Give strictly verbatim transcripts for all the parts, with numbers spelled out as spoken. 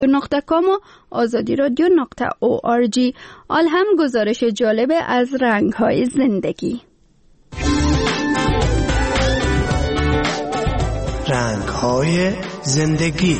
نقطه کام و آزادی رادیو نقطه او آر جی. آل هم گزارش جالب از رنگ های زندگی. رنگ های زندگی.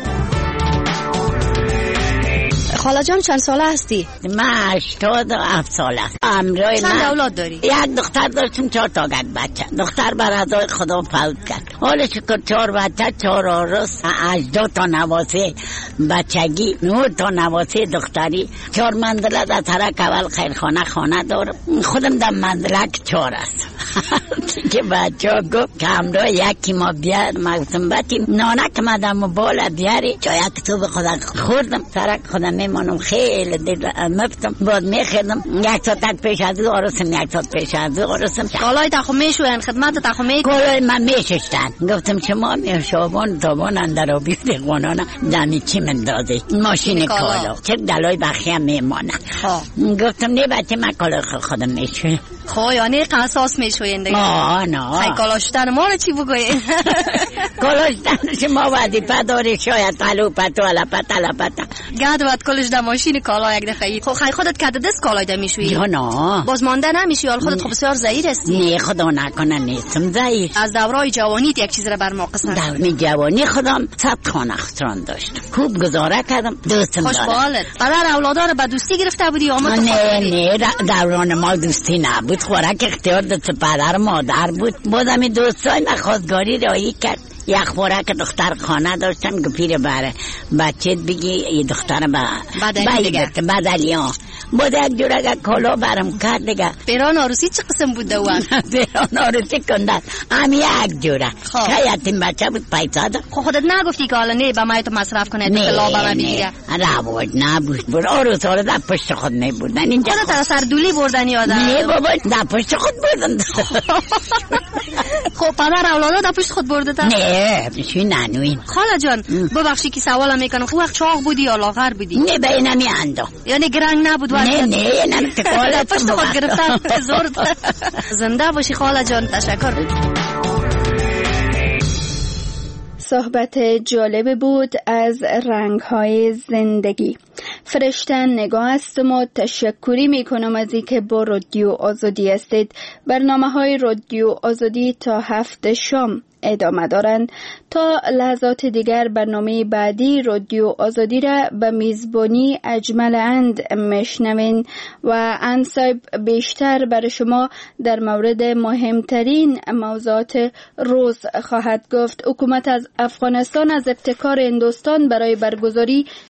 خاله جان چند ساله هستی؟ من هشتاد و هفت ساله هستم. چند اولاد داری؟ یک دختر داشتم، چهار تا بچه. دختر بر عزای خدا فوت کرد. حالا شکر چهار بچه، چهار عروس، هجده تا نواسه بچگی، نه تا نواسه دختری، چهار منزله در ترک اول خیرخانه خانه دارم. خودم در منزلک چهار هستم. که بچه ها گفت که همراه یکی ما بیار مگفتم بطیم نانک مدم و بالا بیاری چای یک تو به خدا خوردم. ترک خودم میمانم خیلی دل مفتم باید میخیدم. یک تا تک پیش از او عروسم، یک تا پیش از او عروسم. کالای تخم میشوین خدمت تخم میکنن. کالای من میششتن. گفتم شما میشابان تابان اندر آبی دیگوانانه دمی چی مندازی ماشین کالا چه دلای بخیم میمانه. گفتم نه بچه من کالای خودم میشویم. خو یعنی قصاص میشوین دیگه. آه نه خیلی کالاشتن ما رو چی بگوین؟ کالاشتن شما وظیفه داری شاید تلو پتو علپت علپت گرد باید کلش در ماشین کالا یک دفعه. خب خیلی خودت کده دست کالای در میشوی؟ یا نه باز مانده نمیشی؟ حال خودت خب بسیار ضعیف هستی. نه خدا نکنه نیستم ضعیف. از دورای جوانیت یک چیز را بر ما قسم. دورای جوانی خودم صد خانه اختران داشتم، خوب گزاره کردم، دوستم دارم. خوشحالت. پدر اولادا رو به دوستی گرفته بودی یا نه نه دوران ما دوستی نبود، خوراک اختیار دست پدر مادر بود. بازم دوستای نخواستگاری رایی کرد. یک خوراک دختر خانه داشتن که پیر بره بچه بگی یه دختر با بدلیان بود یک جور اگر کالا برم کرد دیگه. پیران آروسی چه قسم بود دوان؟ پیران آروسی کندن همی یک جوره که یتیم بچه بود پیسا دار. خب خودت نگفتی که حالا نه با ما تو مصرف کنه نه نه نه نبود نبود بود آروس ها رو در پشت خود می بردن اینجا. خودت را سردولی بردن یادم؟ نه بابا در پشت خود بردن. خب پدر اولادا در پشت خود برده تا؟ نه شوی ننوین. خاله جان ببخشی که سوالم میکنم، خب وقت چاق بودی یا لاغر بودی؟ نه به اینمی اندو یعنی گرنگ نبود وقت؟ نه نه اینمی که خاله پشت خود گرفتن زور. زنده باشی خاله جان، تشکر. صحبت جالب بود از رنگ‌های زندگی. فرشته نگاه هستم و تشکری میکنم از اینکه با رادیو آزادی هستید. برنامه‌های رادیو آزادی تا هفت شام ادامه دارند. تا لحظات دیگر برنامه بعدی رادیو آزادی را به میزبانی اجمل اند میشنوین و انصاب بیشتر برای شما در مورد مهمترین موضوعات روز خواهد گفت. حکومت از افغانستان از ابتکار هندوستان برای برگزاری